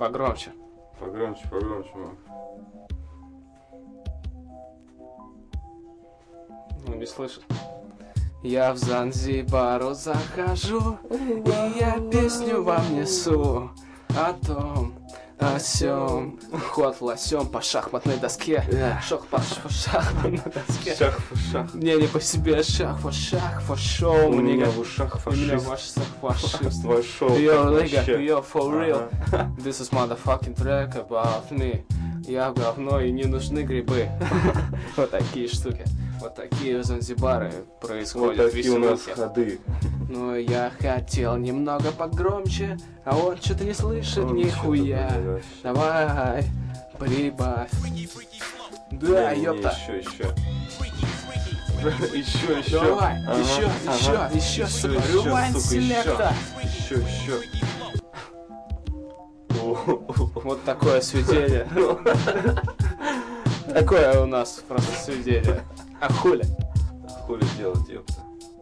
Погромче. Погромче, погромче, мам. Ну, не слышит. Я в Занзибару захожу, и я песню вам несу о том, о сём. Ход лосем по шахматной доске. Шах по шахматной доске. Шах по шах. Мне не по себе шах по шоу. У меня в ушах У меня фашист. фашист. Твой шоу. Yo, как nigga, вообще. yo, for real. Ага. This is motherfucking track about me. Я говно и не нужны грибы. Вот такие штуки. Вот такие в Занзибаре Вот происходят такие у нас веселухи. ходы. Ну, я хотел немного погромче, а он что-то не слышит Он нихуя. что-то вообще. Давай, прибавь. Да, Не, ёпта. Еще. Еще. Давай, Ага, еще, сука. Rewind selector. Еще. Вот такое сведение. Такое у нас просто сведение. А хули? Хули делать, ёпта.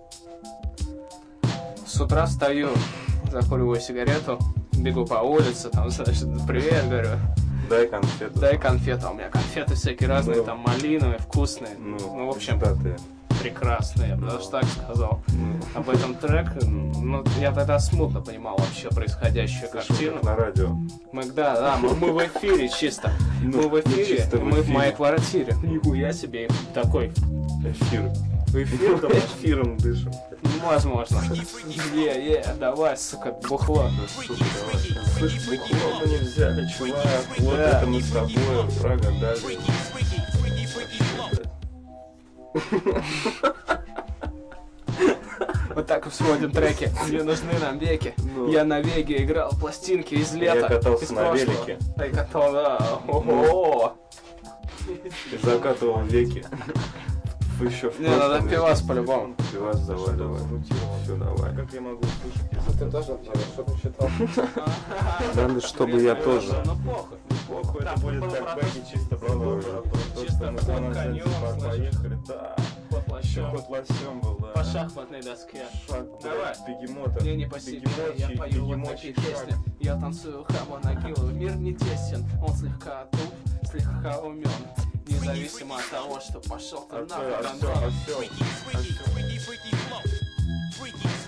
С утра встаю, закуриваю сигарету, бегу по улице, там, значит, привет, говорю. Дай конфету. Дай конфету. А у меня конфеты всякие разные, Ну. там малиновые, вкусные. Ну, в общем, пиздатые. прекрасные, я бы даже так сказал. Ну, Об этом трек, ну, я тогда смутно понимал вообще происходящую слышал, картину. как на радио. Мы в эфире чисто. Мы в не эфире, чисто в мы в эфире. моей квартире. Нихуя себе, такой Эфир. эфир, да, Эфиром дышим. возможно. Давай, сука, бухло. Сука, давай. Слышь, бухло мы не взяли, чувак. Вот Да. это мы с тобой прогадали. Вот так и сводим треки. Не нужны нам веки. Ну. Я на Веге играл пластинки из лета. Я катался из на прошлого. велике. Ты катал, да. Ого. И закатывал веки. Еще в Не, надо прошлом пивас веке. по-любому. Пивас, давай. Все, давай. Как я могу услышать? Ты тоже что-то читал? Надо, чтобы я тоже. Ну похуй. Похуй, это будет как бэки чисто про то, Чисто что мы ход на конем, Занзибар слышишь? поехали, да. Под Еще плащом. ход лосем был, да. По шахматной доске. Шаг, Давай. блядь, бегемота. Мне не по себе, я Бегемотчий, пою вот бегемотчий такие шаг. песни. Я танцую хаба нагилу, мир не тесен. Он слегка туп, слегка умен. Независимо от того, что пошел ты нахуй, Осел. Антон.